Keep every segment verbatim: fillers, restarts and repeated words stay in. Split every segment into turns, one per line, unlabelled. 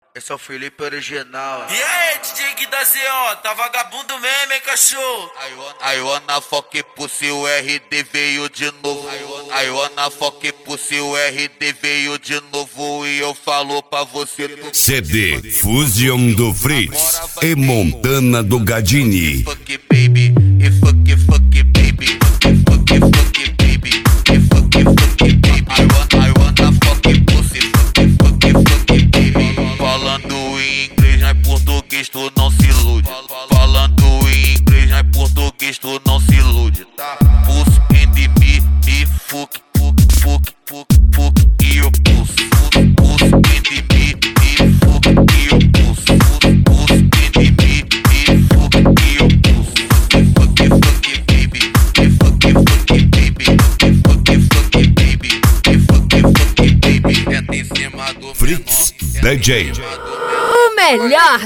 Esse é o Felipe original.
E aí, D J Gui da Z O, tá vagabundo mesmo, hein, cachorro?
I wanna fuck pussy, o R D veio de novo. I wanna fuck pussy, o R D veio de novo. E eu falo pra você.
C D Fusion do Fritz e Montana do Gadini.
Fuck baby, e fuck fuck baby, e fuck fuck baby, e fuck fuck baby. I wanna, I wanna fuck pussy, fuck fuck fuck baby. Falando em inglês, não é português, tu não se ilude. Falando em inglês, não é português, tu não se ilude. Tá? Pussy and me, me fuck, fuck, fuck, fuck, fuck e eu pulso. Pussy and me, me fuck e eu pulso. Pussy and me, me fuck e eu pulso. Fuck fuck baby, fuck fuck baby, fuck fuck baby, fuck fuck baby. Tenta em cima do
Fritz D J.
O melhor.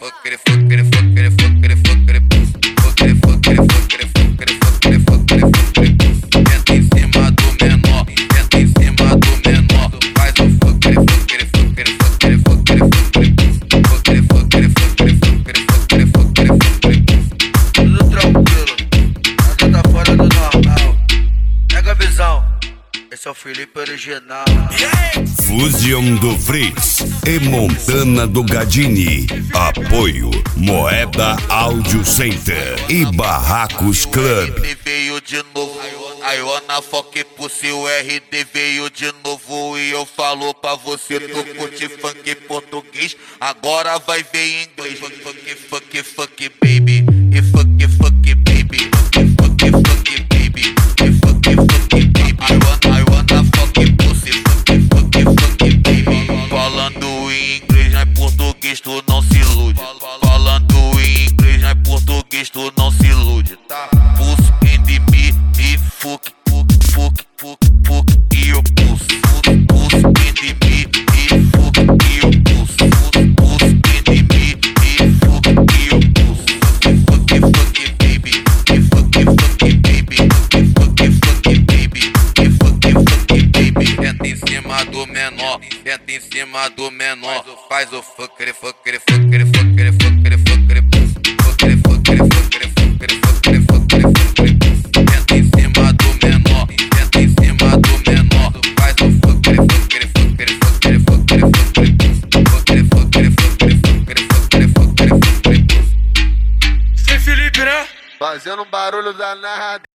Tenta em cima do menor, tenta em cima do menor. Faz o fucker, fucker, fucker, fucker, fucker, fucker, fucker, fucker, fucker, fucker, fucker.
Tudo tranquilo, nada tá fora do normal. Pega a visão, esse é o Felipe original.
Fusion do Fritz e Montana do Gadini. Apoio Moeda Audio Center e Barracos Club.
Veio de novo. I wanna fuck pussy, o R D veio de novo. E eu falo pra você, tu curte funk português, agora vai ver em inglês. Fuck, fuck, fuck baby, e fuck, fuck baby, e fuck, fuck baby, e fuck, fuck baby. I wanna, I wanna fuck pussy, fuck, fuck, fuck baby. Falando em inglês, não é português, tu não se ilude. Falando em inglês, não é português, tu não se ilude. Tá? Pussy and me, me fuck, fuck, fuck, fuck, fuck e eu pulso. Pussy and me, me fuck e eu pulso. Pussy and me, me fuck e eu pulso. Fuck, fuck baby, e fuck, fuck baby, e fuck, fuck baby, e fuck, fuck baby. Tenta em cima do menor, tenta em cima do menor. Faz o fucker, fucker, fucker, fucker, fucker, fucker, fucker, fucker, fucker, fucker, fucker, fucker, fucker. Tenta em cima do menor, tenta em cima do menor. Faz o fucker, fucker, fucker, fucker, fucker, fucker, fucker, fucker, fucker, fucker, fucker, fucker.
Sem Felipe, né?
Fazendo um barulho danado.